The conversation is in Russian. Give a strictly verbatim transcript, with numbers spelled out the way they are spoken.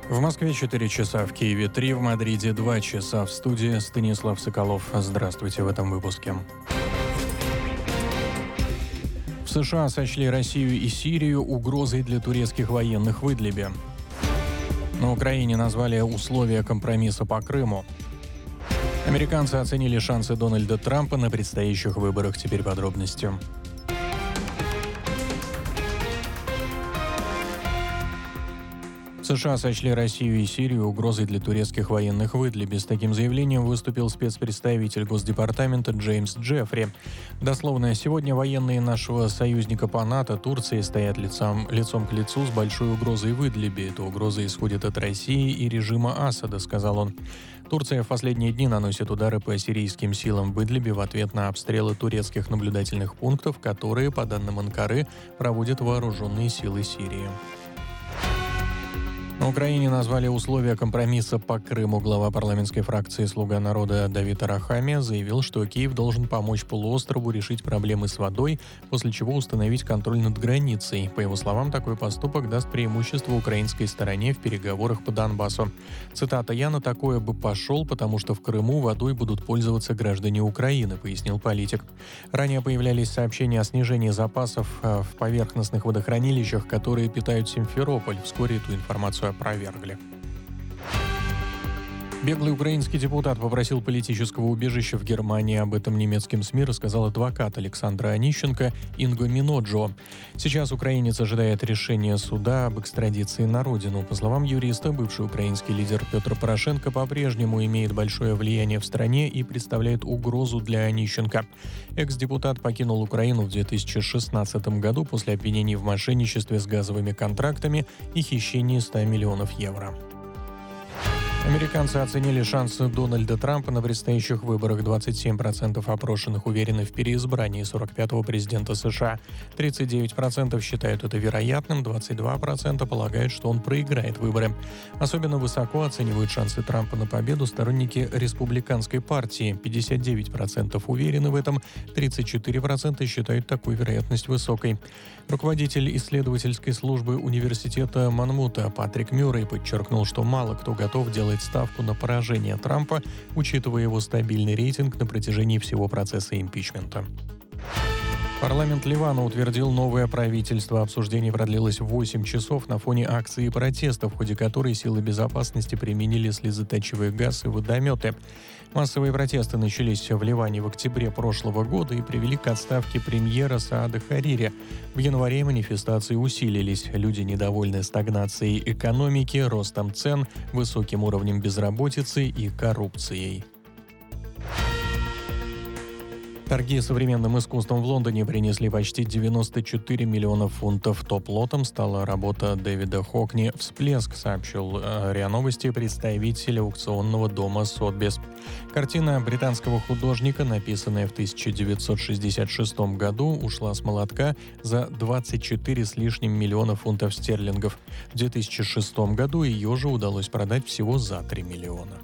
В Москве четыре часа, в Киеве три, в Мадриде два часа. В студии Станислав Соколов. Здравствуйте в этом выпуске. В США сочли Россию и Сирию угрозой для турецких военных в Идлибе. На Украине назвали условия компромисса по Крыму. Американцы оценили шансы Дональда Трампа на предстоящих выборах. Теперь подробности. США сочли Россию и Сирию угрозой для турецких военных в Идлибе. С таким заявлением выступил спецпредставитель Госдепартамента Джеймс Джеффри. Дословно, сегодня военные нашего союзника по НАТО, Турции, стоят лицом, лицом к лицу с большой угрозой в Идлибе. Эта угроза исходит от России и режима Асада, сказал он. Турция в последние дни наносит удары по сирийским силам в Идлибе в ответ на обстрелы турецких наблюдательных пунктов, которые, по данным Анкары, проводят вооруженные силы Сирии. На Украине назвали условия компромисса по Крыму. Глава парламентской фракции «Слуга народа» Давид Арахамия заявил, что Киев должен помочь полуострову решить проблемы с водой, после чего установить контроль над границей. По его словам, такой поступок даст преимущество украинской стороне в переговорах по Донбассу. Цитата: «Я на такое бы пошел, потому что в Крыму водой будут пользоваться граждане Украины», пояснил политик. Ранее появлялись сообщения о снижении запасов в поверхностных водохранилищах, которые питают Симферополь. Вскоре эту информацию опровергли. Беглый украинский депутат попросил политического убежища в Германии. Об этом немецким СМИ рассказал адвокат Александра Онищенко Инго Миноджо. Сейчас украинец ожидает решения суда об экстрадиции на родину. По словам юриста, бывший украинский лидер Петр Порошенко по-прежнему имеет большое влияние в стране и представляет угрозу для Онищенко. Экс-депутат покинул Украину в две тысячи шестнадцатом году после обвинений в мошенничестве с газовыми контрактами и хищении ста миллионов евро. Американцы оценили шансы Дональда Трампа на предстоящих выборах. двадцать семь процентов опрошенных уверены в переизбрании сорок пятого президента США. тридцать девять процентов считают это вероятным, двадцать два процента полагают, что он проиграет выборы. Особенно высоко оценивают шансы Трампа на победу сторонники республиканской партии. пятьдесят девять процентов уверены в этом, тридцать четыре процента считают такую вероятность высокой. Руководитель исследовательской службы университета Монмута Патрик Мюррей подчеркнул, что мало кто готов делать ставку на поражение Трампа, учитывая его стабильный рейтинг на протяжении всего процесса импичмента. Парламент Ливана утвердил новое правительство. Обсуждение продлилось восемь часов на фоне акции протеста, в ходе которой силы безопасности применили слезоточивый газ и водометы. Массовые протесты начались в Ливане в октябре прошлого года и привели к отставке премьера Саада Харири. В январе манифестации усилились. Люди недовольны стагнацией экономики, ростом цен, высоким уровнем безработицы и коррупцией. Торги современным искусством в Лондоне принесли почти девяносто четыре миллиона фунтов. Топ-лотом стала работа Дэвида Хокни «Всплеск», сообщил РИА Новости представитель аукционного дома Сотбис. Картина британского художника, написанная в тысяча девятьсот шестьдесят шестом году, ушла с молотка за двадцать четыре с лишним миллиона фунтов стерлингов. В две тысячи шестом году ее же удалось продать всего за три миллиона.